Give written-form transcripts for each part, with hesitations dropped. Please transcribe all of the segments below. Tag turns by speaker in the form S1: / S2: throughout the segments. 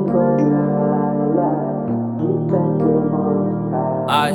S1: I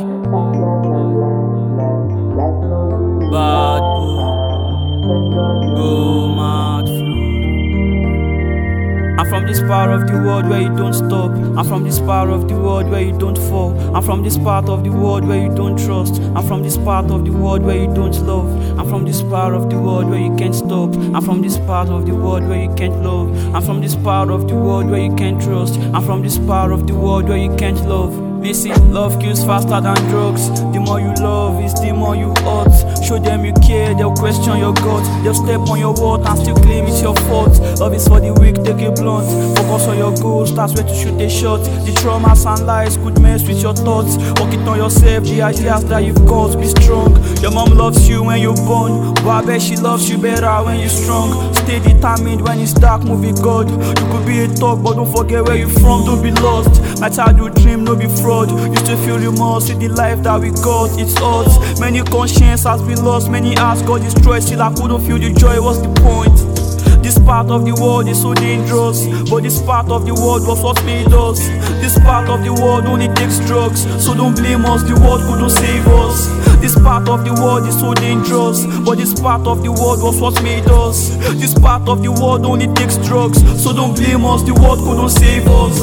S1: bad boy, go mad flow. I'm from this part of the world where you don't stop. I'm from this part of the world where you don't fall. I'm from this part of the world where you don't trust. I'm from this part of the world where you don't love. I'm from this part of the world where you can't stop. I'm from this part of the world where you can't love. I'm from this part of the world where you can't trust. I'm from this part of the world where you can't love. Listen, love kills faster than drugs. The more you love is the more you hurt. Show them you care, they'll question your guts. They'll step on your word and still claim it's your fault. Love is for the weak, take it blunt. Focus on your goals, that's where to shoot a shot. The traumas and lies could mess with your thoughts. Work it on yourself, the ideas that you've got. Be strong, your mom loves you when you're born, but I bet she loves you better when you're strong. Stay determined when it's dark, move with God. You could be a talk, but don't forget where you're from. Don't be lost, my childhood dream, no be fraud. You still feel remorse with the life that we got, it's odds. Many conscience has been lost, many hearts got destroyed. Still I couldn't feel the joy, what's the point? This part of the world is so dangerous, but this part of the world was what made us. This part of the world only takes drugs, so don't blame us, the world couldn't save us. This part of the world is so dangerous, but this part of the world was what made us. This part of the world only takes drugs, so don't blame us, the world couldn't save us.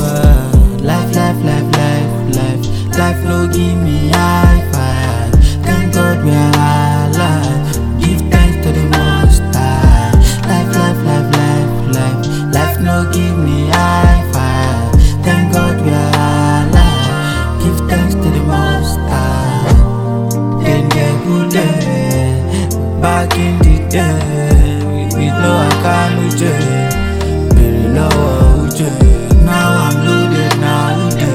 S2: Life no give me high five. Thank God we are alive. Give thanks to the Most High. Life no give me high five. Thank God we are alive. Give thanks to the Most High. Then get good day. Back in the day, we know I can't lose it. Very low, now I'm loaded, now loaded.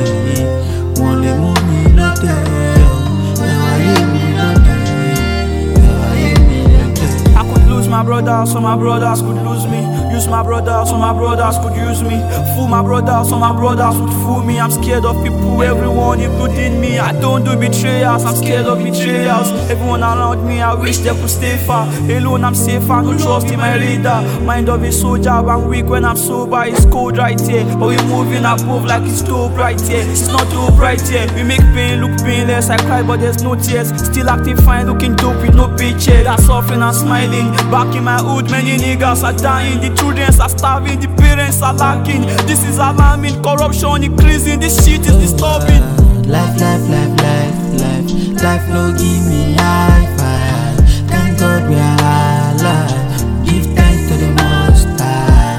S1: I could lose my brother, so my brothers could lose me. Use my brother, so my brothers could use me. Fool my brother, so my brothers would fool me. I'm scared of people, everyone including me. I don't do betrayals, I'm scared of betrayals. Everyone around me, I wish they could stay far. Alone I'm safe, I no trust in my leader. Mind of a soldier, I'm weak when I'm sober. It's cold right here, but we're moving above like it's dope right here. It's not dope right here. We make pain look painless, I cry but there's no tears. Still acting fine, looking dope with no paycheck. That's suffering and smiling. Back in my hood, many niggas are dying. The children are starving, the parents are lacking. This is alarming, corruption increasing. This shit is disturbing.
S2: Life no give me high five. Thank God we are alive. Give thanks to the Most High.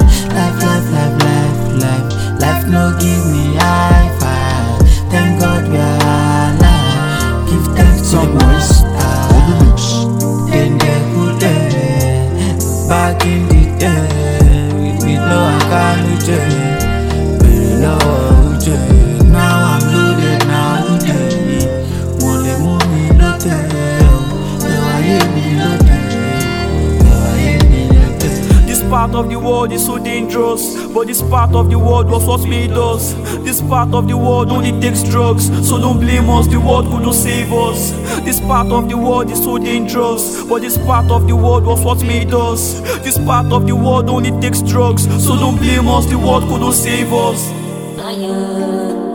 S2: Life no give me high five. Thank God we are alive. Give thanks to the Most High. Then get good day. Back in the day, we know I can't lose it. Now I'm loaded, now loaded. Only movie loaded.
S1: This part of the world is so dangerous, but this part of the world was what made us. This part of the world only takes drugs, so don't blame us, the world couldn't save us. This part of the world is so dangerous, but this part of the world was what made us. This part of the world only takes drugs, so don't blame us, the world couldn't save us.